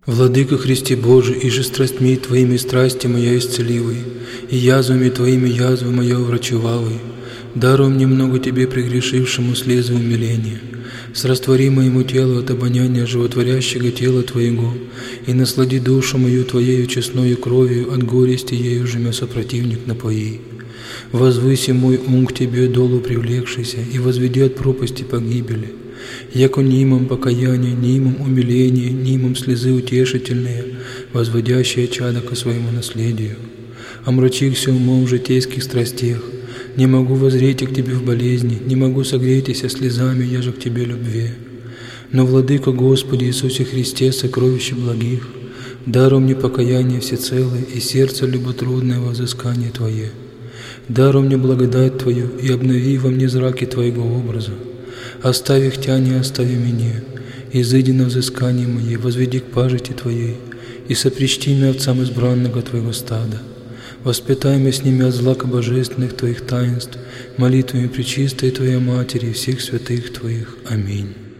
Владыка Христе Божий, и же страстьми Твоими страсти моя исцеливай, и язвами Твоими язвы моя врачевавай. Даруй мне много Тебе прегрешившему слезы умиления. Сраствори моему телу от обоняния животворящего тела Твоего, и наслади душу мою Твоею честною кровью, от горести ею же мя сопротивник напои. Возвыси мой ум к Тебе, долу привлекшийся, и возведи от пропасти погибели. Яко нимом покаяние, нимом умиление, нимом слезы утешительные, возводящие чадо ко своему наследию. Омрачихся умом в житейских страстях, не могу воззреть к Тебе в болезни, не могу согреться слезами, я же к Тебе любви. Но, Владыка Господи Иисусе Христе, сокровище благих, даруй мне покаяние всецелое и сердце люботрудное во взыскание Твое. Даруй мне благодать Твою и обнови во мне зраки Твоего образа. Остави их Тя, не остави меня, изыди на взыскание мое, возведи к пажити Твоей, и сопричти меня овцам избранного Твоего стада. Воспитай меня с ними от злака божественных Твоих таинств, молитвами пречистой Твоей Матери и всех святых Твоих. Аминь.